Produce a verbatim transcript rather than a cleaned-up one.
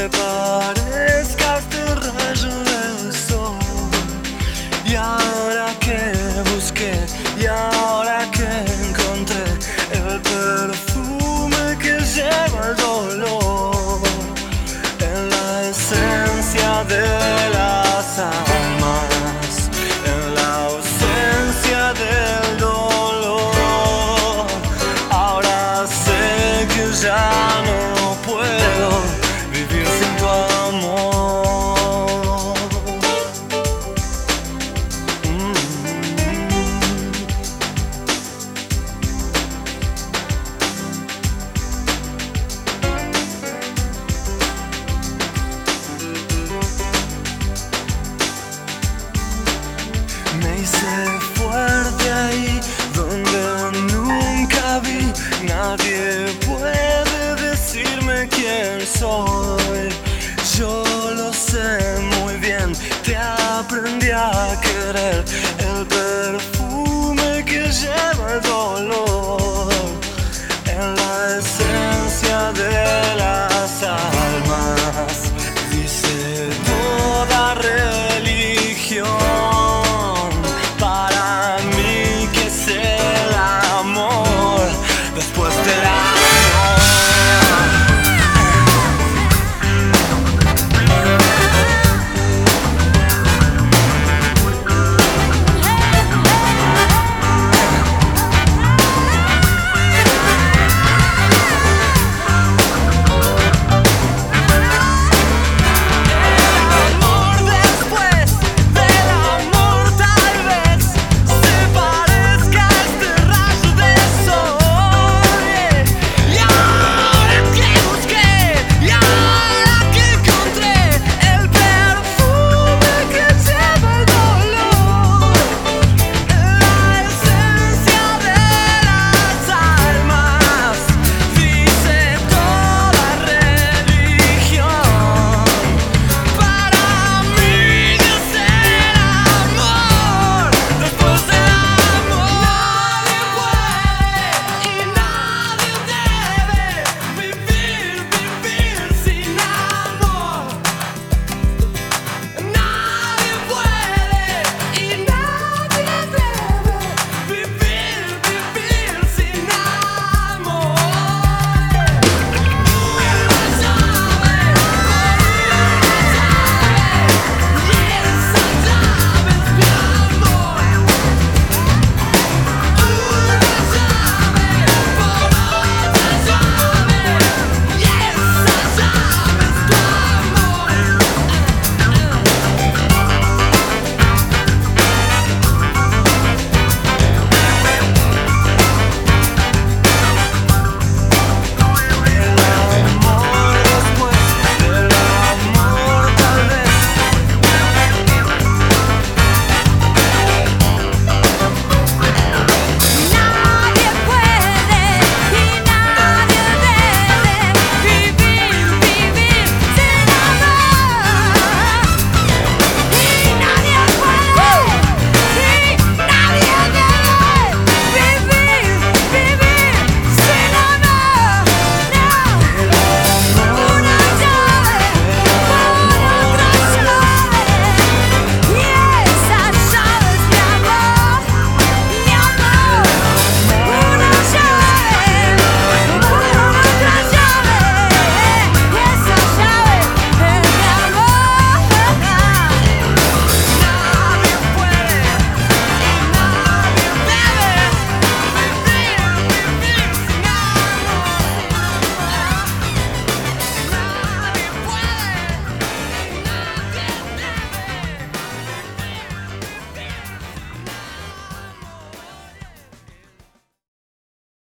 te parezca este rayo del sol. Y ahora que busqué, y ahora que encontré el perfume que lleva el dolor, en la esencia de las almas, en la ausencia del dolor. Ahora sé que ya no puedo vivir sin tu amor. Mm. Me hice fuerte ahí donde nunca vi. Nadie puede decirme quién soy. Yo lo sé muy bien, te aprendí a querer. El perfecto